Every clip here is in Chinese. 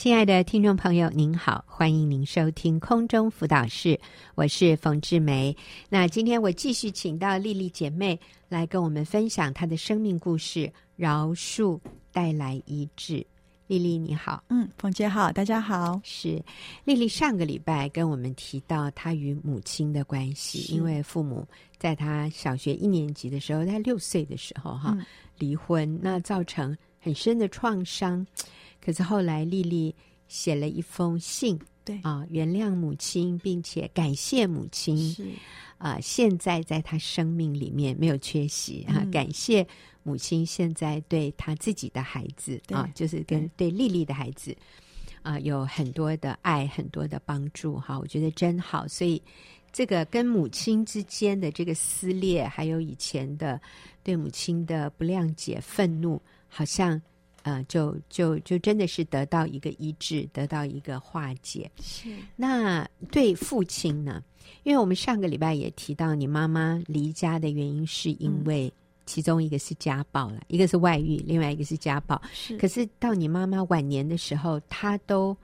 亲爱的听众朋友您好，欢迎您收听空中辅导室，我是冯志梅。那今天我继续请到丽丽姐妹来跟我们分享她的生命故事，饶恕带来医治。丽丽你好。 冯姐好，大家好。 是丽丽上个礼拜跟我们提到她与母亲的关系，因为父母在她小学1年级的时候，在6岁的时候离婚，那造成很深的创伤。可是后来丽丽写了一封信， 对原谅母亲，并且感谢母亲。 是现在在她生命里面没有缺席感谢母亲现在对她自己的孩子就是跟对丽丽的孩子有很多的爱，很多的帮助我觉得真好。所以这个跟母亲之间的这个撕裂，还有以前的对母亲的不谅解、愤怒，好像就真的是得到一个医治，得到一个化解。 是。 那对父亲呢？因为我们上个礼拜也提到，你妈妈离家的原因是因为其中一个是家暴了，一个是外遇，另外一个是家暴。 是。可是到你妈妈晚年的时候，她都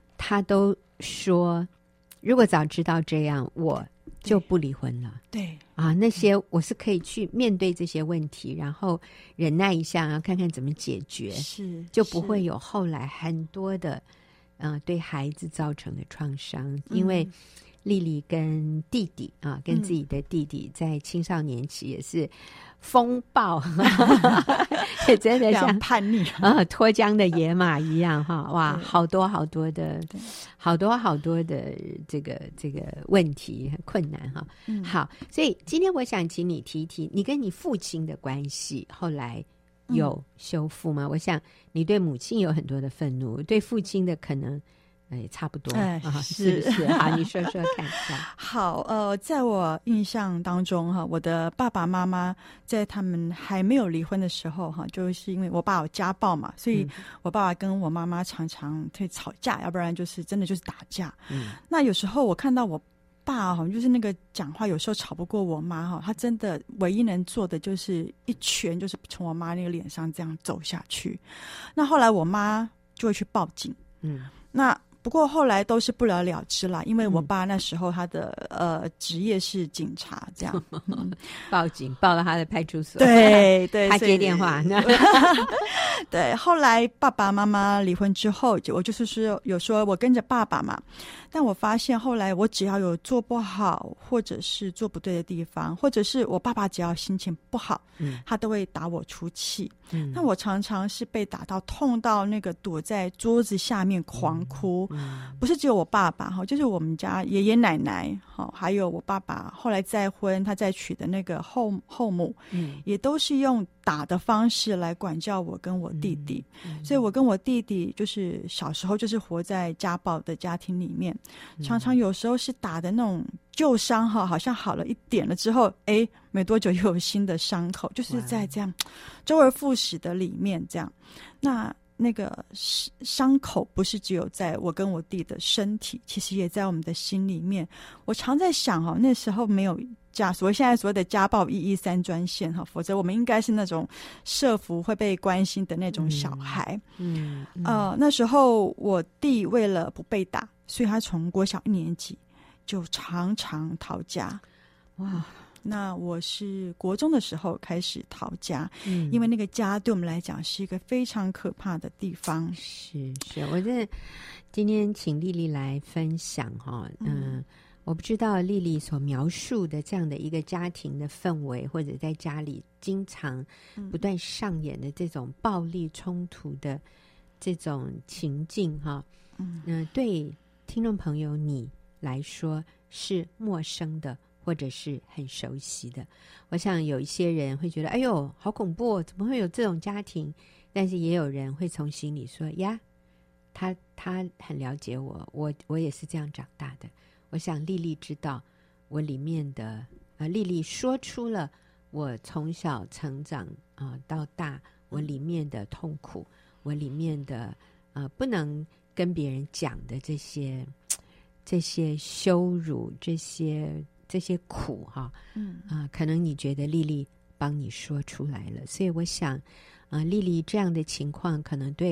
说，如果早知道这样，我就不离婚了。 对那些我是可以去面对这些问题，然后忍耐一下，然后看看怎么解决，就不会有后来很多的对孩子造成的创伤。因为丽丽跟弟弟跟自己的弟弟在青少年期也是风暴也真的像叛逆脱缰的野马一样哇，好多的好多的这个问题很困难好，所以今天我想请你提一提你跟你父亲的关系后来有修复吗？我想你对母亲有很多的愤怒，对父亲的可能也差不多是不是好，你说说看好在我印象当中我的爸爸妈妈在他们还没有离婚的时候就是因为我爸有家暴嘛，所以我爸爸跟我妈妈常常会吵架，要不然就是真的就是打架。那有时候我看到我爸就是那个讲话有时候吵不过我妈他真的唯一能做的就是一拳就是从我妈那个脸上这样走下去。那后来我妈就会去报警那不过后来都是不了了之啦，因为我爸那时候他的职业是警察这样报警报了他的派出所， 对他接电话对，后来爸爸妈妈离婚之后，我就是说有说我跟着爸爸嘛，但我发现后来我只要有做不好或者是做不对的地方，或者是我爸爸只要心情不好他都会打我出气那我常常是被打到痛到那个躲在桌子下面狂哭不是只有我爸爸就是我们家爷爷奶奶还有我爸爸后来再婚他再娶的那个后母也都是用打的方式来管教我跟我弟弟所以我跟我弟弟就是小时候就是活在家暴的家庭里面常常有时候是打的那种旧伤好像好了一点了之后没多久又有新的伤口，就是在这样周而复始的里面这样那个伤口不是只有在我跟我弟的身体，其实也在我们的心里面。我常在想那时候没有现在所谓的家暴113专线否则我们应该是那种社福会被关心的那种小孩那时候我弟为了不被打，所以他从国小1年级就常常逃家哇。那我是国中的时候开始逃家因为那个家对我们来讲是一个非常可怕的地方是我真的今天请丽丽来分享我不知道丽丽所描述的这样的一个家庭的氛围，或者在家里经常不断上演的这种暴力冲突的这种情境对听众朋友你来说是陌生的或者是很熟悉的。我想有一些人会觉得哎呦好恐怖怎么会有这种家庭，但是也有人会从心里说呀他很了解我也是这样长大的。我想丽丽知道我里面的丽丽说出了我从小成长到大我里面的痛苦，我里面的不能跟别人讲的这些羞辱，这些苦可能你觉得丽丽帮你说出来了。所以我想丽丽这样的情况可能对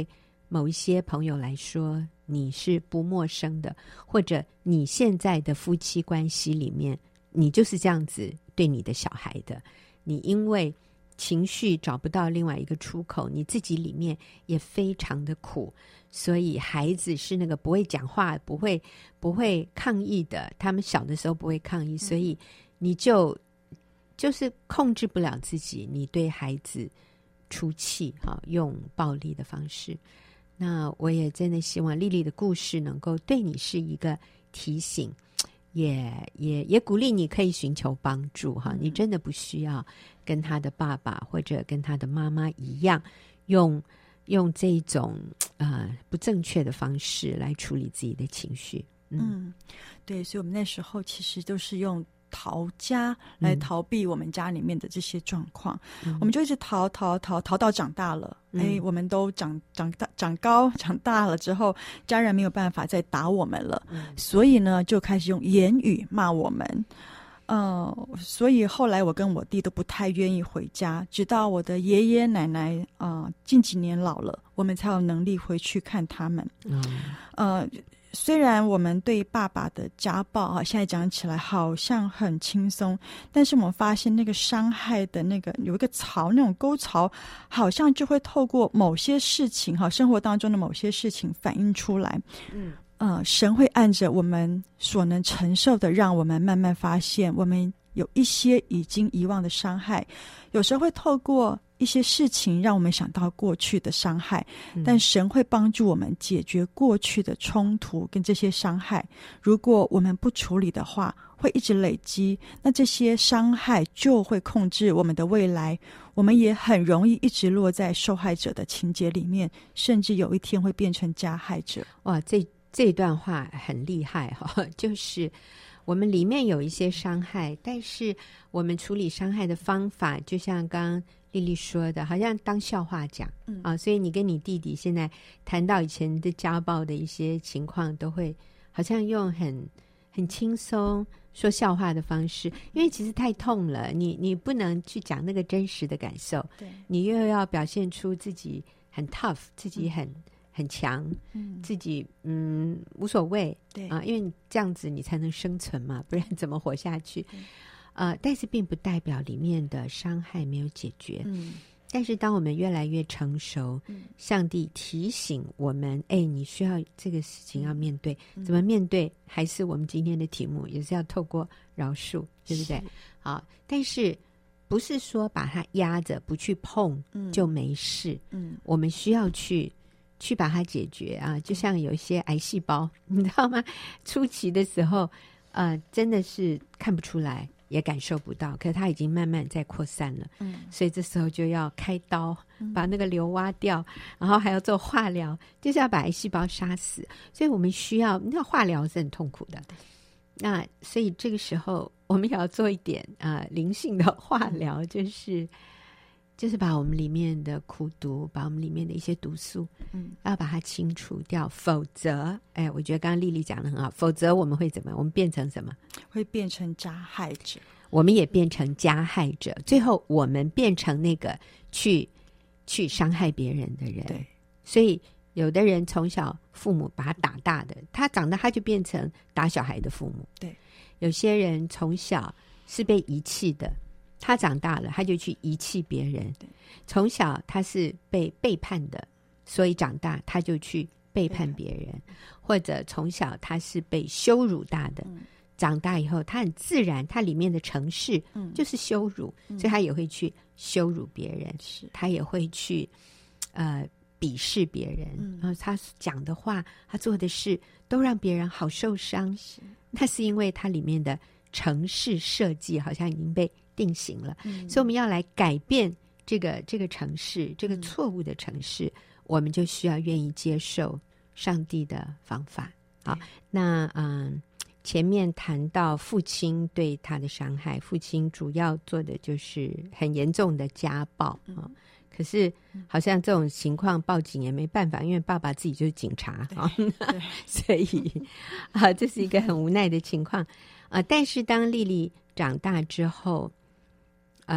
某一些朋友来说，你是不陌生的，或者你现在的夫妻关系里面，你就是这样子对你的小孩的。你因为情绪找不到另外一个出口，你自己里面也非常的苦，所以孩子是那个不会讲话、不会抗议的，他们小的时候不会抗议，所以你就是控制不了自己，你对孩子出气，用暴力的方式。那我也真的希望丽丽的故事能够对你是一个提醒，也鼓励你可以寻求帮助哈。你真的不需要跟他的爸爸或者跟他的妈妈一样，用这种不正确的方式来处理自己的情绪。 对，所以我们那时候其实都是用逃家来逃避我们家里面的这些状况，我们就一直逃到长大了。我们都长高长大了之后，家人没有办法再打我们了，所以呢就开始用言语骂我们。所以后来我跟我弟都不太愿意回家，直到我的爷爷奶奶近几年老了，我们才有能力回去看他们。虽然我们对爸爸的家暴现在讲起来好像很轻松，但是我们发现那个伤害的那个有一个槽，那种沟槽好像就会透过某些事情生活当中的某些事情反映出来。神会按着我们所能承受的，让我们慢慢发现我们有一些已经遗忘的伤害，有时候会透过一些事情让我们想到过去的伤害，但神会帮助我们解决过去的冲突跟这些伤害。如果我们不处理的话，会一直累积，那这些伤害就会控制我们的未来，我们也很容易一直落在受害者的情节里面，甚至有一天会变成加害者。 哇，这段话很厉害就是我们里面有一些伤害，但是我们处理伤害的方法，就像刚刚丽丽说的，好像当笑话讲所以你跟你弟弟现在谈到以前的家暴的一些情况，都会好像用很轻松说笑话的方式，因为其实太痛了，你不能去讲那个真实的感受，对，你又要表现出自己很 tough， 自己很强，自己无所谓，对因为这样子你才能生存嘛，不然怎么活下去？但是并不代表里面的伤害没有解决。但是当我们越来越成熟，上帝提醒我们，你需要这个事情要面对，怎么面对？还是我们今天的题目，也是要透过饶恕，对不对？好，但是不是说把它压着不去碰就没事？我们需要去把它解决就像有一些癌细胞，你知道吗？初期的时候真的是看不出来，也感受不到，可是它已经慢慢在扩散了。所以这时候就要开刀把那个瘤挖掉，然后还要做化疗，就是要把癌细胞杀死。所以我们需要，那化疗是很痛苦的，那所以这个时候我们也要做一点灵性的化疗，就是把我们里面的苦毒，把我们里面的一些毒素要把它清除掉，否则我觉得刚刚丽丽讲得很好，否则我们会怎么样？我们变成什么？ 会变成加害者， 我们也变成加害者，最后我们变成那个去伤害别人的人。对，所以有的人从小父母把他打大的，他长大他就变成打小孩的父母。对，有些人从小是被遗弃的，他长大了他就去遗弃别人。从小他是被背叛的，所以长大他就去背叛别人。或者从小他是被羞辱大的，长大以后他很自然，他里面的程式就是羞辱，所以他也会去羞辱别人，他也会去鄙视别人，然后他讲的话他做的事都让别人好受伤，那是因为他里面的程式设计好像已经被定型了。所以我们要来改变这个程式，这个错误的程式，我们就需要愿意接受上帝的方法。好，那前面谈到父亲对他的伤害，父亲主要做的就是很严重的家暴可是好像这种情况报警也没办法，因为爸爸自己就是警察所以这是一个很无奈的情况但是当丽丽长大之后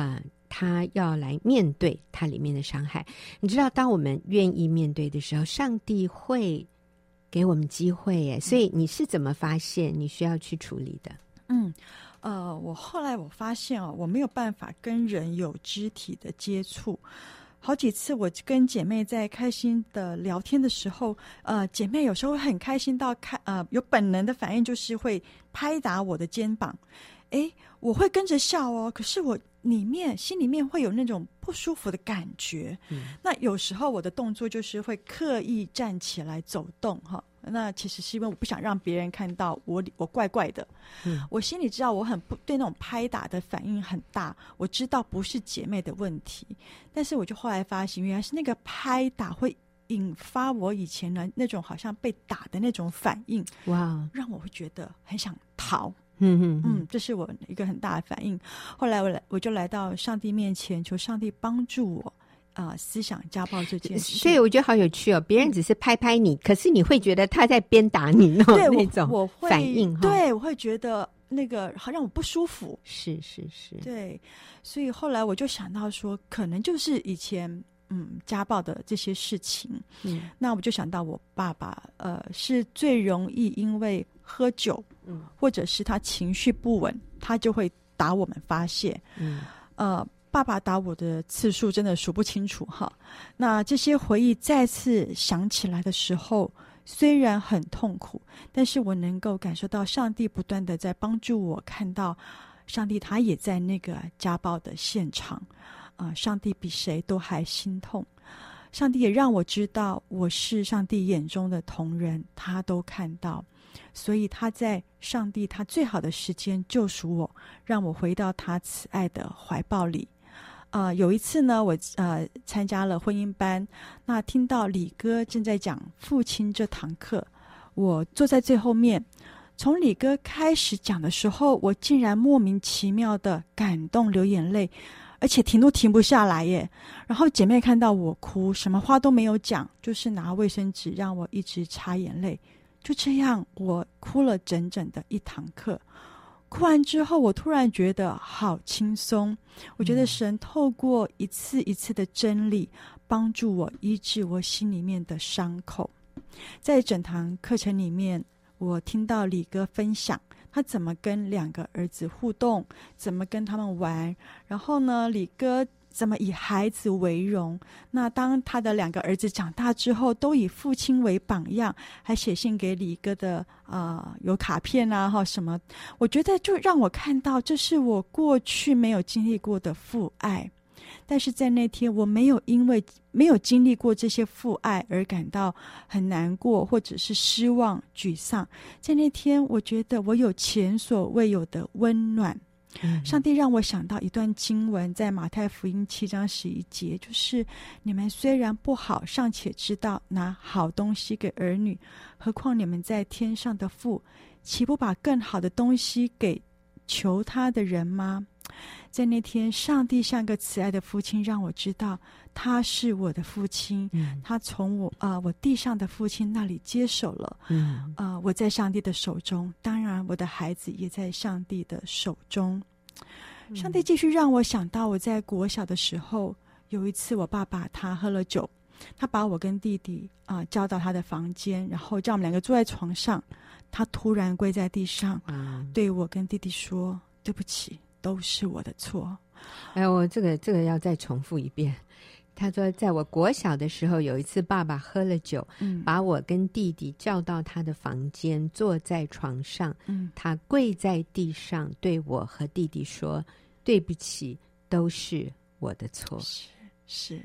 他要来面对他里面的伤害。你知道，当我们愿意面对的时候，上帝会给我们机会耶。所以你是怎么发现你需要去处理的？ 我后来发现我没有办法跟人有肢体的接触。好几次我跟姐妹在开心的聊天的时候，姐妹有时候会很开心到有本能的反应，就是会拍打我的肩膀。我会跟着笑哦，可是我心里面会有那种不舒服的感觉。那有时候我的动作就是会刻意站起来走动哈。那其实是因为我不想让别人看到我怪怪的。我心里知道我很不对那种拍打的反应很大，我知道不是姐妹的问题，但是我就后来发现原来是那个拍打会引发我以前的那种好像被打的那种反应， 哇， 让我会觉得很想逃。这是我一个很大的反应。后来我就来到上帝面前，求上帝帮助我思想家暴这件事。 所以我觉得好有趣哦，别人只是拍拍你，可是你会觉得他在鞭打你那种反应。 对，我会觉得那个好让我不舒服。 是。 对，所以后来我就想到说，可能就是以前家暴的这些事情。那我就想到我爸爸是最容易因为喝酒或者是他情绪不稳，他就会打我们发泄。爸爸打我的次数真的数不清楚哈。那这些回忆再次想起来的时候，虽然很痛苦，但是我能够感受到上帝不断的在帮助我，看到上帝他也在那个家暴的现场。上帝比谁都还心痛，上帝也让我知道我是上帝眼中的瞳人，他都看到，所以他在上帝他最好的时间救赎我，让我回到他慈爱的怀抱里。有一次呢，我参加了婚姻班，那听到李哥正在讲父亲这堂课，我坐在最后面。从李哥开始讲的时候，我竟然莫名其妙的感动流眼泪，而且停都停不下来耶。然后姐妹看到我哭，什么话都没有讲，就是拿卫生纸让我一直擦眼泪。就这样我哭了整整的一堂课。哭完之后，我突然觉得好轻松。我觉得神透过一次一次的真理，帮助我医治我心里面的伤口。在整堂课程里面，我听到李哥分享他怎么跟2个儿子互动，怎么跟他们玩，然后呢，李哥怎么以孩子为荣。那当他的2个儿子长大之后，都以父亲为榜样，还写信给李哥的有卡片啊什么。我觉得就让我看到，这是我过去没有经历过的父爱。但是在那天，我没有因为没有经历过这些父爱而感到很难过，或者是失望、沮丧。在那天，我觉得我有前所未有的温暖。上帝让我想到一段经文，在马太福音7章11节，就是你们虽然不好，尚且知道拿好东西给儿女，何况你们在天上的父，岂不把更好的东西给求他的人吗？在那天，上帝像个慈爱的父亲，让我知道他是我的父亲。他从我地上的父亲那里接手了。我在上帝的手中，当然我的孩子也在上帝的手中。上帝继续让我想到我在国小的时候，有一次我爸爸他喝了酒，他把我跟弟弟叫到他的房间，然后叫我们2个坐在床上。他突然跪在地上，对我跟弟弟说：“对不起，都是我的错。” 我这个要再重复一遍。他说，在我国小的时候，有一次爸爸喝了酒，把我跟弟弟叫到他的房间，坐在床上，他跪在地上，对我和弟弟说：“对不起，都是我的错。” 是，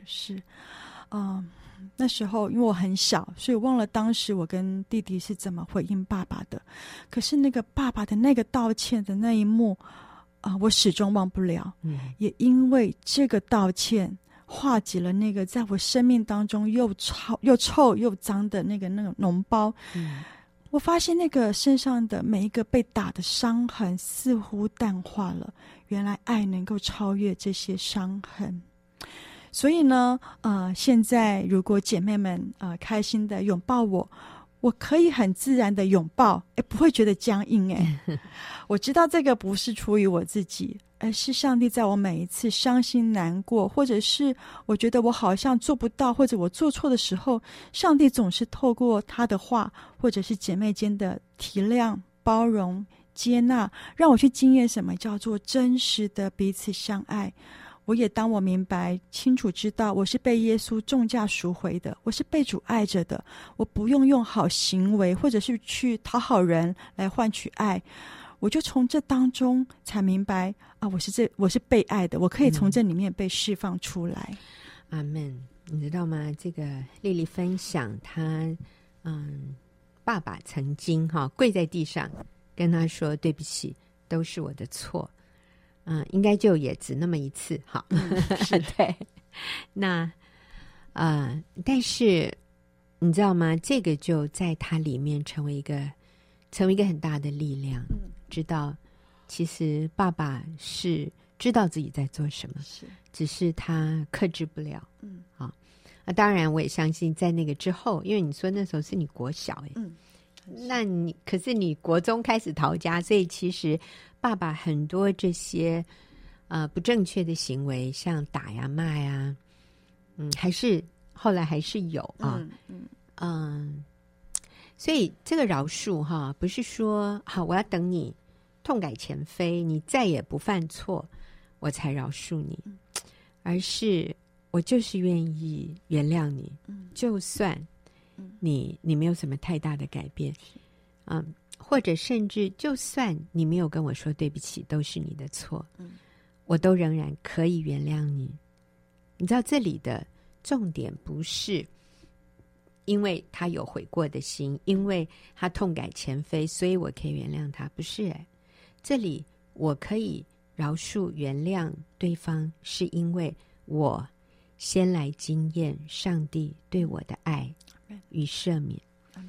那时候因为我很小，所以我忘了当时我跟弟弟是怎么回应爸爸的。可是那个爸爸的那个道歉的那一幕我始终忘不了。也因为这个道歉化解了那个在我生命当中又臭又脏的那个脓包。我发现那个身上的每一个被打的伤痕似乎淡化了，原来爱能够超越这些伤痕。所以呢现在如果姐妹们开心的拥抱我我可以很自然的拥抱，不会觉得僵硬。我知道这个不是出于我自己，而是上帝在我每一次伤心难过，或者是我觉得我好像做不到，或者我做错的时候，上帝总是透过他的话，或者是姐妹间的体谅、包容、接纳，让我去经验什么叫做真实的彼此相爱。我也当我明白清楚知道我是被耶稣重价赎回的，我是被主爱着的，我不用用好行为或者是去讨好人来换取爱，我就从这当中才明白啊，我是被爱的，我可以从这里面被释放出来。 阿们。你知道吗？这个丽丽分享她爸爸曾经跪在地上跟她说对不起，都是我的错。应该就也只那么一次哈。对。那但是你知道吗？这个就在他里面成为一个很大的力量。知道其实爸爸是知道自己在做什么，只是他克制不了。当然我也相信在那个之后，因为你说那时候是你国小那可是你国中开始逃家，所以其实爸爸很多这些不正确的行为，像打呀骂呀，还是后来还是有所以这个饶恕不是说好我要等你痛改前非，你再也不犯错我才饶恕你，而是我就是愿意原谅你，就算你没有什么太大的改变，或者甚至就算你没有跟我说对不起，都是你的错，我都仍然可以原谅你。你知道这里的重点不是因为他有悔过的心，因为他痛改前非，所以我可以原谅他，不是这里我可以饶恕原谅对方，是因为我先来经验上帝对我的爱与赦免。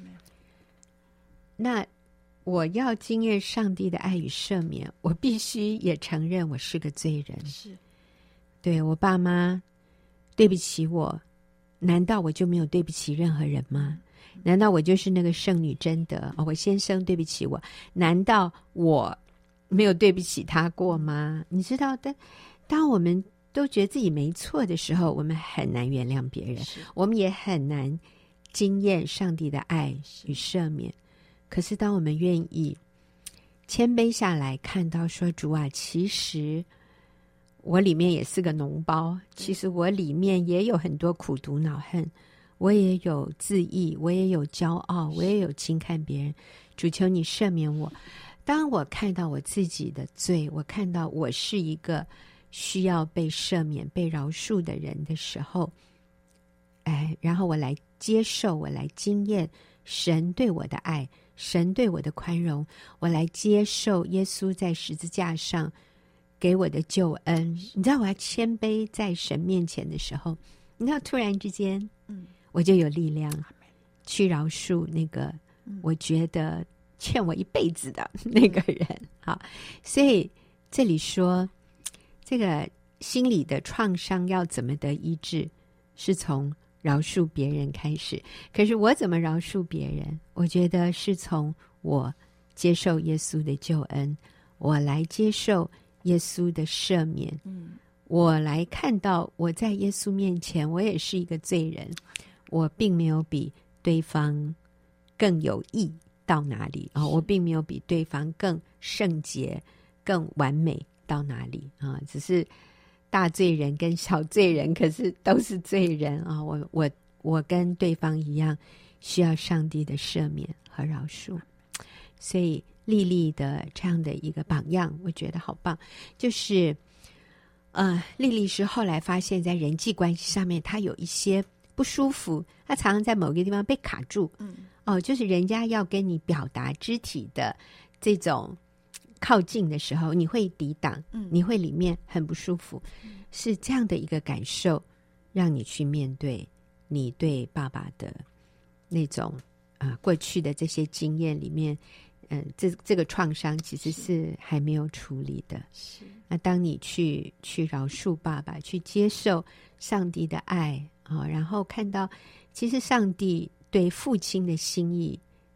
那我要经验上帝的爱与赦免，我必须也承认我是个罪人。对，我爸妈对不起我，难道我就没有对不起任何人吗？难道我就是那个圣女贞德我先生对不起我，难道我没有对不起他过吗？你知道的，当我们都觉得自己没错的时候，我们很难原谅别人，我们也很难经验上帝的爱与赦免。可是当我们愿意谦卑下来，看到说主啊，其实我里面也是个脓包，其实我里面也有很多苦毒恼恨，我也有自义，我也有骄傲，我也有轻看别人，主求你赦免我。当我看到我自己的罪，我看到我是一个需要被赦免被饶恕的人的时候，然后我来接受，我来经验神对我的爱，神对我的宽容，我来接受耶稣在十字架上给我的救恩。你知道我要谦卑在神面前的时候，你知道突然之间我就有力量去饶恕那个我觉得欠我一辈子的那个人。好，所以这里说这个心理的创伤要怎么得医治，是从饶恕别人开始。可是我怎么饶恕别人？我觉得是从我接受耶稣的救恩，我来接受耶稣的赦免，我来看到我在耶稣面前我也是一个罪人，我并没有比对方更有义到哪里我并没有比对方更圣洁更完美到哪里只是大罪人跟小罪人，可是都是罪人我跟对方一样需要上帝的赦免和饶恕。所以丽丽的这样的一个榜样我觉得好棒，就是丽丽是后来发现在人际关系上面她有一些不舒服，她常常在某个地方被卡住就是人家要跟你表达肢体的这种靠近的时候，你会抵挡你会里面很不舒服是这样的一个感受让你去面对你对爸爸的那种过去的这些经验里面这个创伤其实是还没有处理的。那当你去饶恕爸爸，去接受上帝的爱然后看到其实上帝对父亲的心意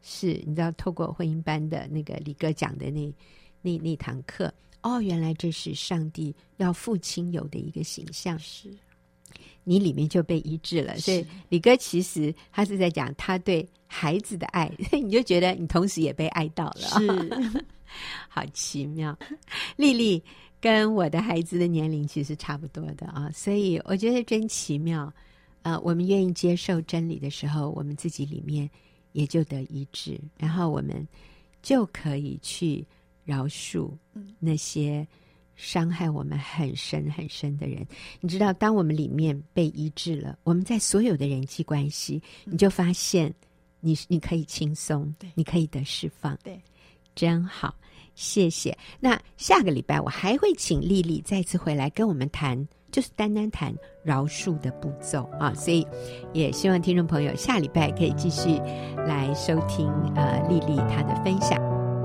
是你知道透过婚姻班的那个李哥讲的那堂课，原来这是上帝要父亲有的一个形象， 是你里面就被医治了。所以李哥其实他是在讲他对孩子的爱，你就觉得你同时也被爱到了， 是好奇妙。丽丽跟我的孩子的年龄其实差不多的啊，所以我觉得真奇妙。我们愿意接受真理的时候，我们自己里面也就得医治，然后我们就可以去饶恕那些伤害我们很深很深的人。你知道，当我们里面被医治了，我们在所有的人际关系，你就发现你可以轻松，你可以得释放， 对， 真好，谢谢。那下个礼拜我还会请丽丽再次回来跟我们谈，就是单单谈饶恕的步骤啊，所以也希望听众朋友下礼拜可以继续来收听丽丽她的分享。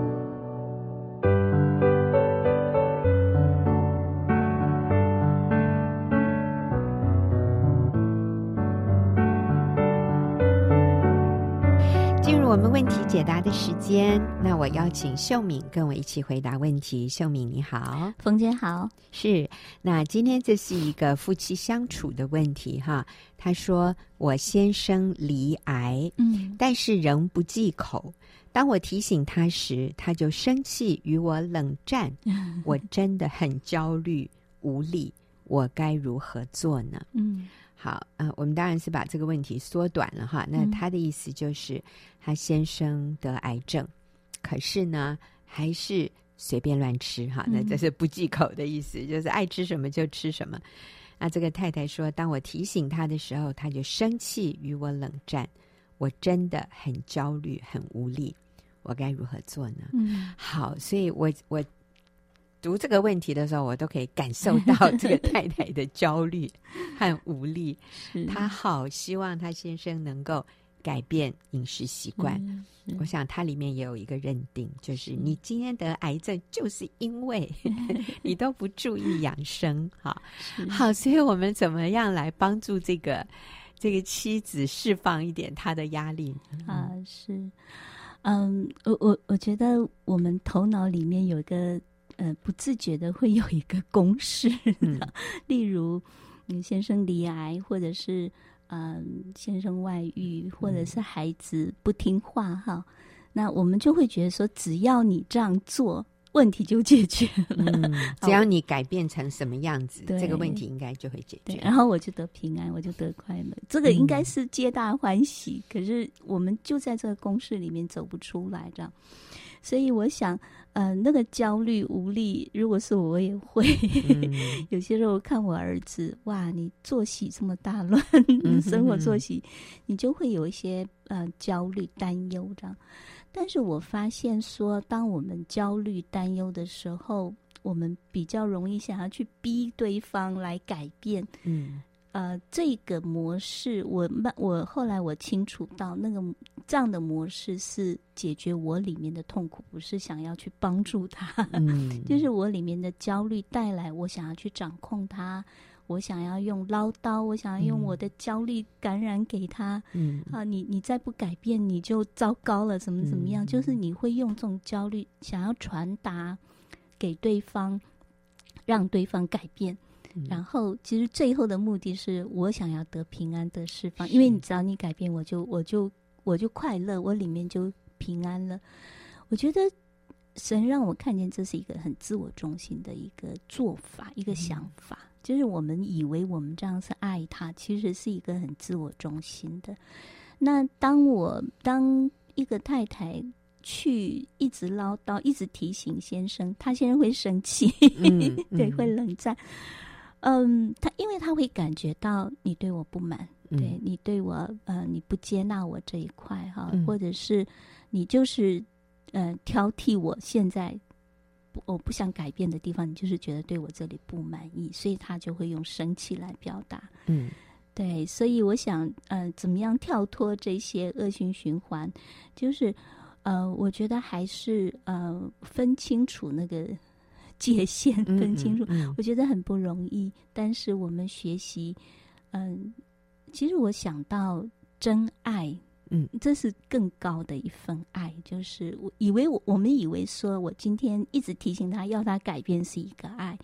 进入我们问题解答的时间，那我邀请秀敏跟我一起回答问题。秀敏你好。 冯姐好。 是，那今天这是一个夫妻相处的问题哈。他说我先生罹癌，但是仍不忌口，当我提醒他时，他就生气与我冷战，我真的很焦虑无力，我该如何做呢？好，我们当然是把这个问题缩短了哈。那他的意思就是他先生得癌症，可是呢还是随便乱吃哈，那这是不忌口的意思，就是爱吃什么就吃什么。那这个太太说，当我提醒他的时候，他就生气与我冷战，我真的很焦虑很无力，我该如何做呢？好，所以我读这个问题的时候，我都可以感受到这个太太的焦虑和无力。她好希望她先生能够改变饮食习惯。我想她里面也有一个认定，就是你今天得癌症，就是因为你都不注意养生。好，所以我们怎么样来帮助这个妻子释放一点她的压力呢？ 是，我觉得我们头脑里面有一个。不自觉的会有一个公式，例如先生罹癌，或者是先生外遇，或者是孩子不听话哈，那我们就会觉得说，只要你这样做，问题就解决了。 只要你改变成什么样子，这个问题应该就会解决。 然后我就得平安，我就得快乐，这个应该是皆大欢喜。可是我们就在这个公式里面走不出来，这样。所以我想，那个焦虑无力，如果是我也会。有些时候看我儿子，哇，你作息这么大乱，生活作息，你就会有一些焦虑、担忧这样。但是我发现说，当我们焦虑、担忧的时候，我们比较容易想要去逼对方来改变。这个模式，我后来我清楚到，这样的模式是解决我里面的痛苦，不是想要去帮助他。就是我里面的焦虑带来，我想要去掌控他，我想要用唠叨，我想要用我的焦虑感染给他。你再不改变，你就糟糕了，怎么样？就是你会用这种焦虑想要传达给对方，让对方改变。然后其实最后的目的是我想要得平安得释放，因为你只要你改变，我就快乐，我里面就平安了。我觉得神让我看见这是一个很自我中心的一个做法，一个想法，就是我们以为我们这样是爱他，其实是一个很自我中心的。那当一个太太去一直唠叨，一直提醒先生，他先生会生气，对，会冷战。因为他会感觉到你对我不满，对你对我你不接纳我这一块哈，或者是你就是挑剔我现在我不想改变的地方，你就是觉得对我这里不满意，所以他就会用生气来表达。对，所以我想怎么样跳脱这些恶性循环，就是我觉得还是分清楚那个界限，分清楚，我觉得很不容易。但是我们学习，其实我想到真爱这是更高的一份爱。就是我们以为说我今天一直提醒他要他改变是一个爱，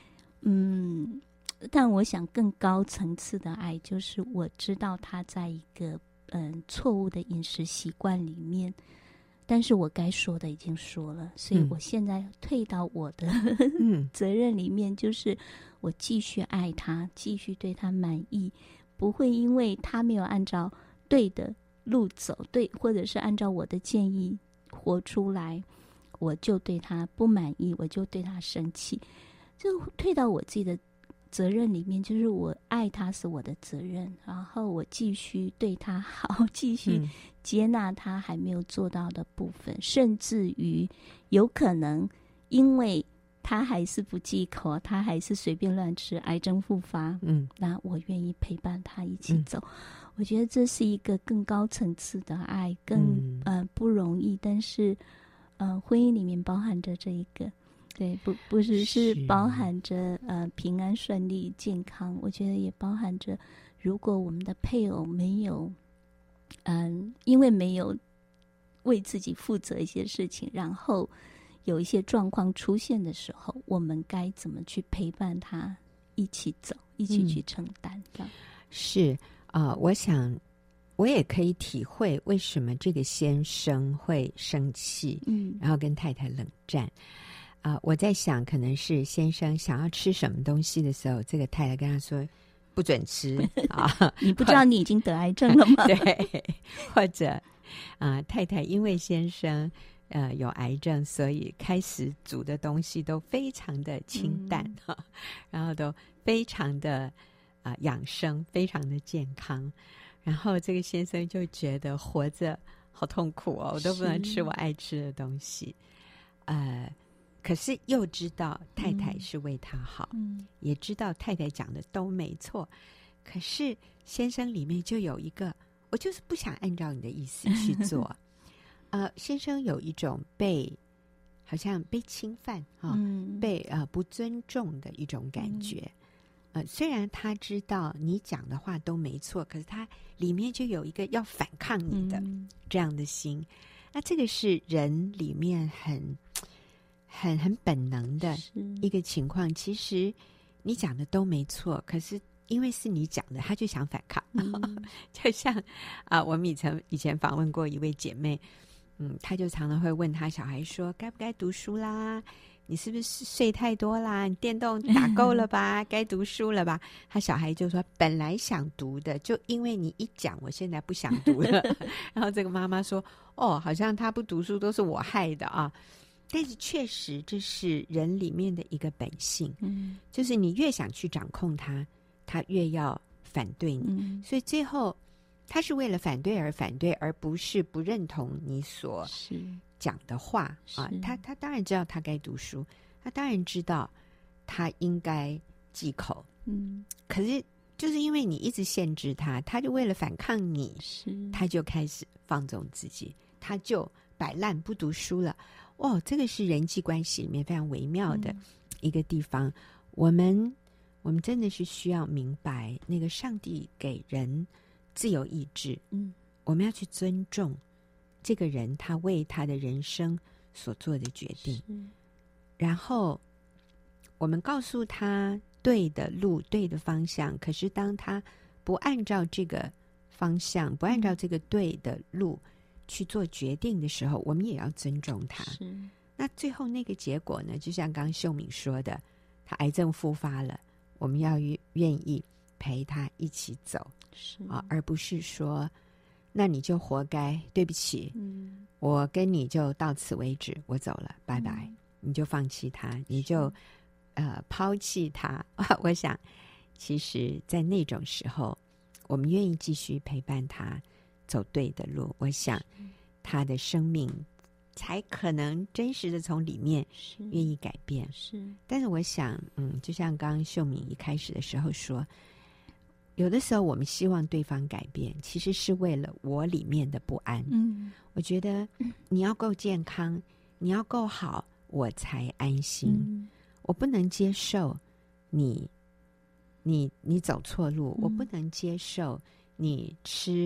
但我想更高层次的爱就是我知道他在一个错误的饮食习惯里面，但是我该说的已经说了，所以我现在退到我的责任里面，就是我继续爱他，继续对他满意，不会因为他没有按照对的路走，对，或者是按照我的建议活出来，我就对他不满意，我就对他生气，就退到我自己的责任里面，就是我爱他是我的责任，然后我继续对他好，继续接纳他还没有做到的部分，甚至于有可能因为他还是不忌口，他还是随便乱吃，癌症复发，那我愿意陪伴他一起走。我觉得这是一个更高层次的爱，更不容易，但是婚姻里面包含着这一个。对，不只是包含着平安顺利健康，我觉得也包含着，如果我们的配偶没有因为没有为自己负责一些事情，然后有一些状况出现的时候，我们该怎么去陪伴他一起走，一起去承担。 是我想我也可以体会为什么这个先生会生气，然后跟太太冷战。我在想，可能是先生想要吃什么东西的时候，这个太太跟他说不准吃你不知道你已经得癌症了吗？ 对，或者太太因为先生有癌症，所以开始煮的东西都非常的清淡，然后都非常的养生，非常的健康。然后这个先生就觉得活着好痛苦哦，我都不能吃我爱吃的东西。可是又知道太太是为他好，也知道太太讲的都没错，可是先生里面就有一个，我就是不想按照你的意思去做。先生有一种好像被侵犯被不尊重的一种感觉。虽然他知道你讲的话都没错，可是他里面就有一个要反抗你的这样的心。那这个是人里面很本能的一个情况。其实你讲的都没错，可是因为是你讲的，他就想反抗。就像我们以前访问过一位姐妹，她就常常会问她小孩说，该不该读书啦？你是不是睡太多啦？你电动打够了吧？该读书了吧？他小孩就说本来想读的，就因为你一讲，我现在不想读了。然后这个妈妈说，好像他不读书都是我害的啊。但是确实这是人里面的一个本性，就是你越想去掌控他，他越要反对你，所以最后他是为了反对而反对，而不是不认同你所讲的话他当然知道他该读书，他当然知道他应该忌口，可是就是因为你一直限制他，他就为了反抗你，他就开始放纵自己，他就摆烂不读书了。这个是人际关系里面非常微妙的一个地方。我们真的是需要明白，那个上帝给人自由意志，我们要去尊重这个人他为他的人生所做的决定，然后我们告诉他对的路，对的方向，可是当他不按照这个方向，不按照这个对的路去做决定的时候，我们也要尊重他。那最后那个结果呢，就像刚刚秀敏说的，他癌症复发了，我们要愿意陪他一起走，而不是说那你就活该，对不起，我跟你就到此为止，我走了，拜拜，你就放弃他，你就抛弃他。我想其实在那种时候，我们愿意继续陪伴他走对的路，我想他的生命才可能真实的从里面愿意改变。但是我想就像刚刚秀敏一开始的时候说，有的时候我们希望对方改变，其实是为了我里面的不安。我觉得你要够健康，你要够好，我才安心。我不能接受你走错路，我不能接受你吃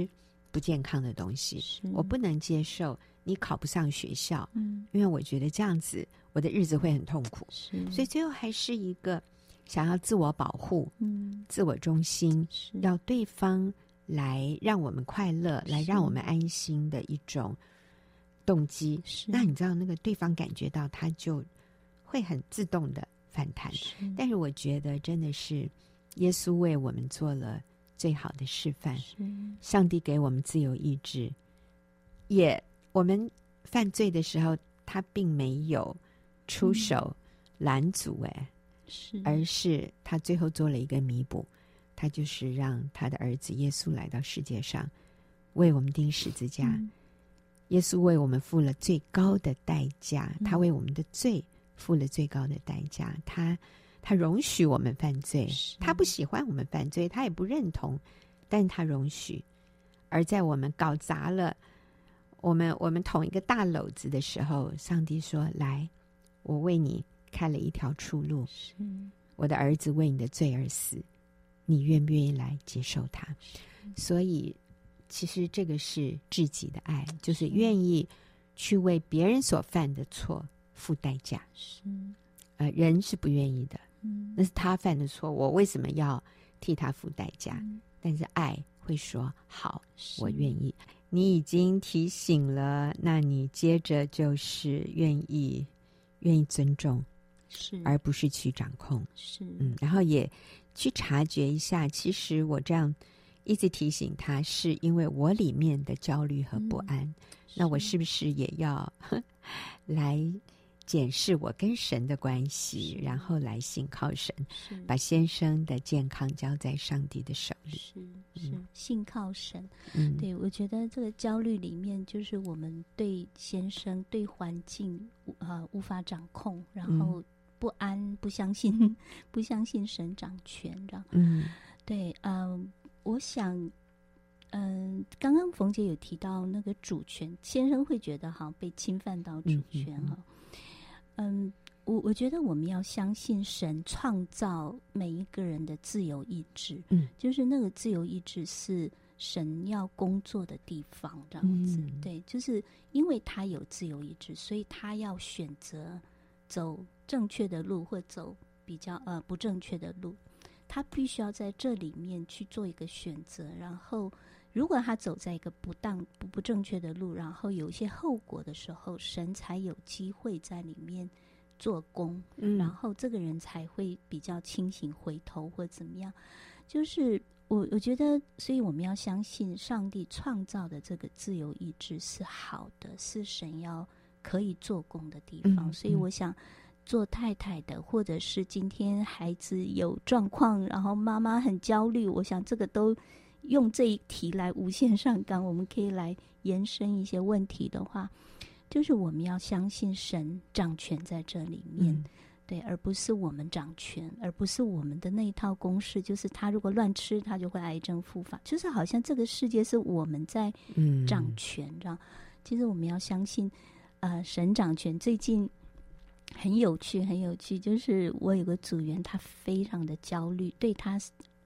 不健康的东西，我不能接受你考不上学校，因为我觉得这样子我的日子会很痛苦，所以最后还是一个想要自我保护，自我中心，要对方来让我们快乐，来让我们安心的一种动机。那你知道那个对方感觉到，他就会很自动的反弹。但是我觉得真的是耶稣为我们做了最好的示范，上帝给我们自由意志，也我们犯罪的时候他并没有出手拦阻，而是他最后做了一个弥补，他就是让他的儿子耶稣来到世界上为我们钉十字架，耶稣为我们付了最高的代价，他为我们的罪付了最高的代价，他容许我们犯罪，他不喜欢我们犯罪，他也不认同，但他容许。而在我们搞砸了我们捅一个大篓子的时候，上帝说，来，我为你开了一条出路，我的儿子为你的罪而死，你愿不愿意来接受他？所以其实这个是至极的爱，就是愿意去为别人所犯的错付代价。人是不愿意的，那是他犯的错，我为什么要替他付代价？但是爱会说，好，我愿意。你已经提醒了，那你接着就是愿意尊重，而不是去掌控，然后也去察觉一下，其实我这样一直提醒他，是因为我里面的焦虑和不安，那我是不是也要来检视我跟神的关系，然后来信靠神，把先生的健康交在上帝的手里。 是信靠神。对，我觉得这个焦虑里面，就是我们对先生、对环境无法掌控，然后不安，不相信神掌权，这样。对，我想。刚刚冯姐有提到那个主权，先生会觉得好像被侵犯到主权哈。我觉得我们要相信神创造每一个人的自由意志，就是那个自由意志是神要工作的地方，这样子。对，就是因为他有自由意志，所以他要选择走正确的路，或走比较不正确的路，他必须要在这里面去做一个选择，然后如果他走在一个不正确的路，然后有一些后果的时候，神才有机会在里面做工，然后这个人才会比较清醒回头或怎么样。就是我觉得，所以我们要相信上帝创造的这个自由意志是好的，是神要可以做工的地方。所以我想做太太的，或者是今天孩子有状况，然后妈妈很焦虑，我想这个都用这一题来无限上纲，我们可以来延伸一些问题的话，就是我们要相信神掌权在这里面，对，而不是我们掌权，而不是我们的那一套公式，就是他如果乱吃，他就会癌症复发，就是好像这个世界是我们在掌权，这样。其实我们要相信，神掌权。最近很有趣，就是我有个组员，他非常的焦虑，对他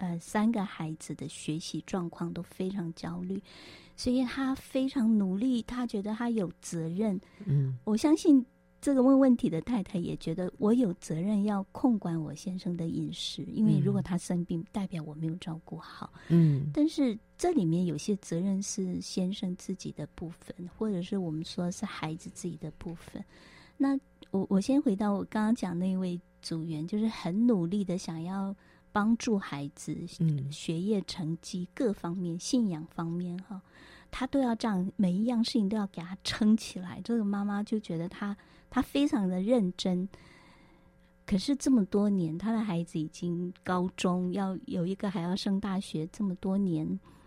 3个孩子的学习状况都非常焦虑，所以他非常努力，他觉得他有责任。我相信这个问题的太太也觉得我有责任要控管我先生的饮食，因为如果他生病，代表我没有照顾好。但是这里面有些责任是先生自己的部分，或者是我们说是孩子自己的部分。那我先回到我刚刚讲那位组员，就是很努力的想要帮助孩子学业成绩各方面，信仰方面哈，他都要这样，每一样事情都要给他撑起来。这个妈妈就觉得他非常的认真，可是这么多年，他的孩子已经高中，要有一个还要升大学，这么多年，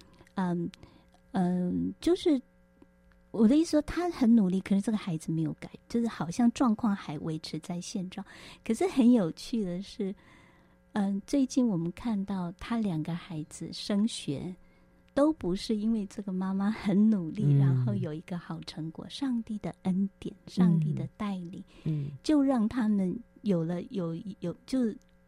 就是我的意思说，他很努力，可是这个孩子没有改，就是好像状况还维持在现状。可是很有趣的是，最近我们看到他2个孩子升学，都不是因为这个妈妈很努力，然后有一个好成果，上帝的恩典，上帝的带领，就让他们有就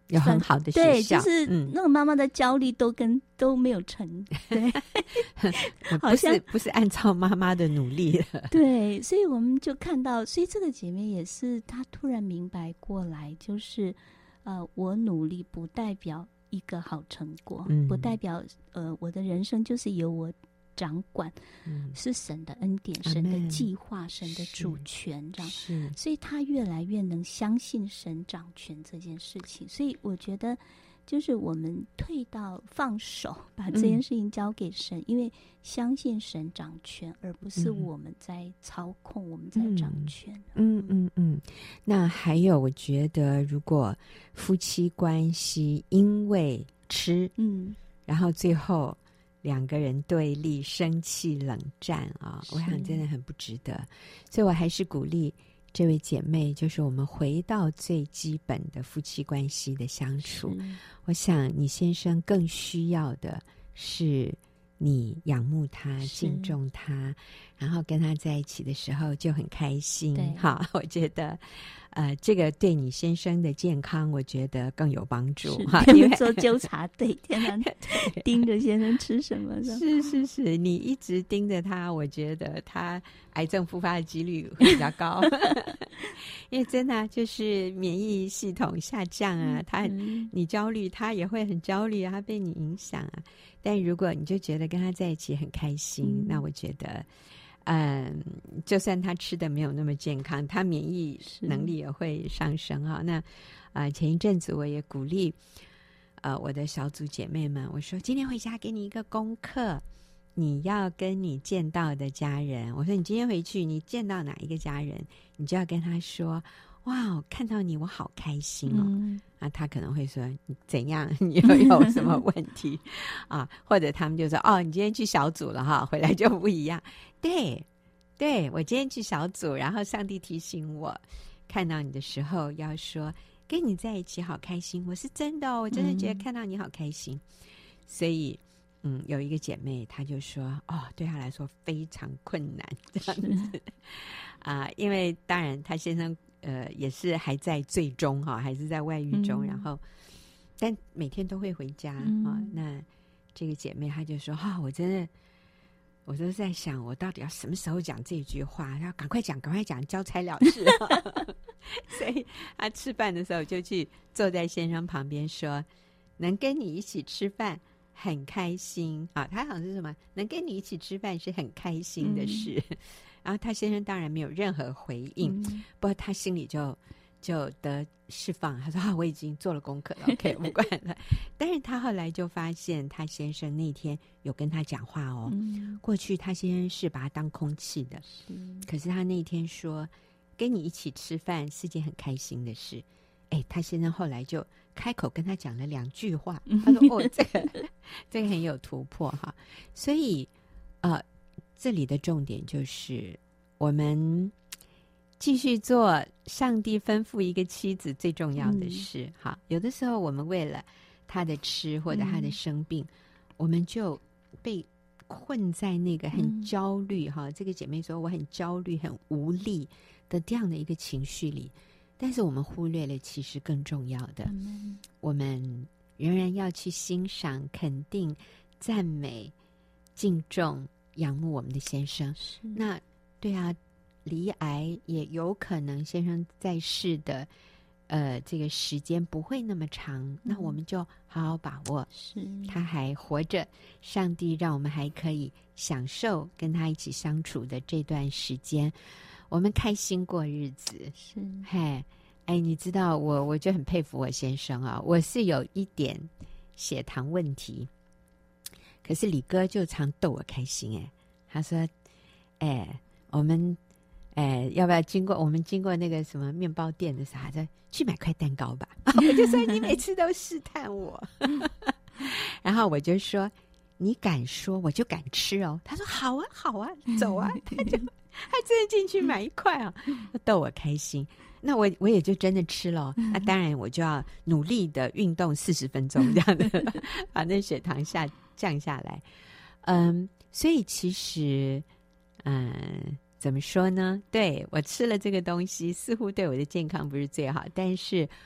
有很好的学对， 校， 就是那个妈妈的焦虑都没有成，对，好像不是按照妈妈的努力了。 对，所以我们就看到，所以这个姐妹也是她突然明白过来，就是我努力不代表一个好成果，不代表我的人生就是由我掌管，是神的恩典、神的计划、神的主权，这样。 是， 所以他越来越能相信神掌权这件事情。所以我觉得，就是我们退到放手，把这件事情交给神，因为相信神掌权，而不是我们在操控，我们在掌权。 那还有，我觉得如果夫妻关系因为吃，然后最后两个人对立、生气、冷战啊，我想真的很不值得。所以我还是鼓励这位姐妹，就是我们回到最基本的夫妻关系的相处。我想你先生更需要的是你仰慕他、敬重他，然后跟他在一起的时候就很开心。好，我觉得这个对你先生的健康，我觉得更有帮助。 因为做纠察队，天天盯着先生吃什么的。 是，你一直盯着他，我觉得他癌症复发的几率会比较高。因为真的就是免疫系统下降啊，你焦虑，他也会很焦虑啊，他被你影响啊。但如果你就觉得跟他在一起很开心，那我觉得就算他吃的没有那么健康，他免疫能力也会上升啊。那前一阵子我也鼓励我的小组姐妹们，我说今天回家给你一个功课，你要跟你见到的家人，我说你今天回去你见到哪一个家人，你就要跟他说，哇，看到你我好开心哦。他可能会说你怎样，你又有什么问题啊？或者他们就说你今天去小组了哈，回来就不一样。对，我今天去小组，然后上帝提醒我，看到你的时候要说跟你在一起好开心，我是真的我真的觉得看到你好开心。所以有一个姐妹她就说对她来说非常困难这样子因为当然她先生也是还在最终还是在外遇中，然后但每天都会回家那这个姐妹她就说我都在想我到底要什么时候讲这句话，要赶快讲交差了事所以她吃饭的时候就去坐在先生旁边说，能跟你一起吃饭很开心他好像是什么能跟你一起吃饭是很开心的事然后他先生当然没有任何回应不过他心里就得释放，他说我已经做了功课了OK 不管了但是他后来就发现他先生那天有跟他讲话过去他先生是把他当空气的可是他那天说跟你一起吃饭是件很开心的事他先生后来就开口跟他讲了2句话他说这个很有突破哈。所以这里的重点就是我们继续做上帝吩咐一个妻子最重要的事好，有的时候我们为了他的吃或者他的生病我们就被困在那个很焦虑这个姐妹说我很焦虑很无力的这样的一个情绪里，但是我们忽略了其实更重要的我们仍然要去欣赏肯定赞美敬重仰慕我们的先生那对啊离癌也有可能先生在世的这个时间不会那么长那我们就好好把握他还活着，上帝让我们还可以享受跟他一起相处的这段时间，我们开心过日子你知道我就很佩服我先生我是有一点血糖问题，可是李哥就常逗我开心他说我们要不要我们经过那个什么面包店的时候他说去买块蛋糕吧我就说你每次都试探我然后我就说你敢说我就敢吃他说好啊走啊他真的进去买一块逗我开心，那我也就真的吃了那当然我就要努力的运动40分钟这样的把那血糖降下来所以其实怎么说呢，对我吃了这个东西似乎对我的健康不是最好，但是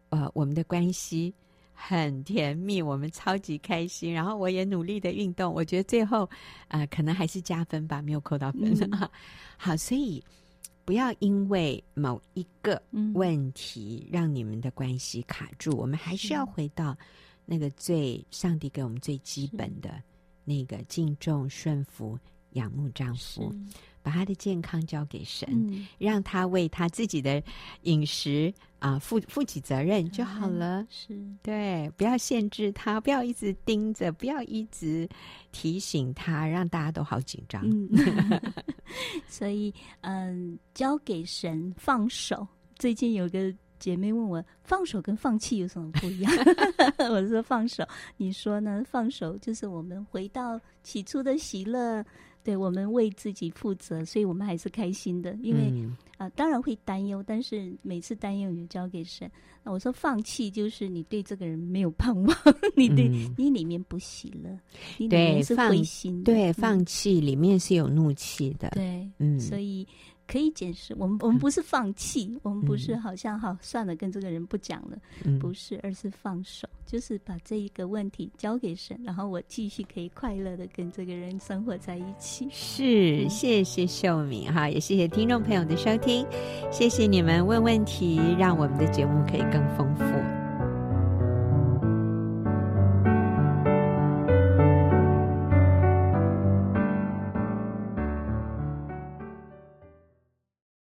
我们的关系很甜蜜，我们超级开心，然后我也努力的运动，我觉得最后可能还是加分吧，没有扣到分好，所以不要因为某一个问题让你们的关系卡住，我们还是要回到那个上帝给我们最基本的那个敬重、顺服、仰慕丈夫，把他的健康交给神，让他为他自己的饮食负起责任就好了。 是， 对，不要限制他，不要一直盯着，不要一直提醒他，让大家都好紧张。 所以交给神，放手。最近有个姐妹问我，放手跟放弃有什么不一样？我说放手，你说呢？放手就是我们回到起初的喜乐，对，我们为自己负责，所以我们还是开心的。因为当然会担忧，但是每次担忧你就交给神。那我说放弃就是你对这个人没有盼望，你里面不喜乐，你里面是灰心的。 对，放弃里面是有怒气的。 对，所以可以解释，我们不是放弃，我们不是好像好算了，跟这个人不讲了，不是，而是放手，就是把这一个问题交给神，然后我继续可以快乐的跟这个人生活在一起。 是，谢谢秀敏哈，也谢谢听众朋友的收听，谢谢你们问问题，让我们的节目可以更丰富。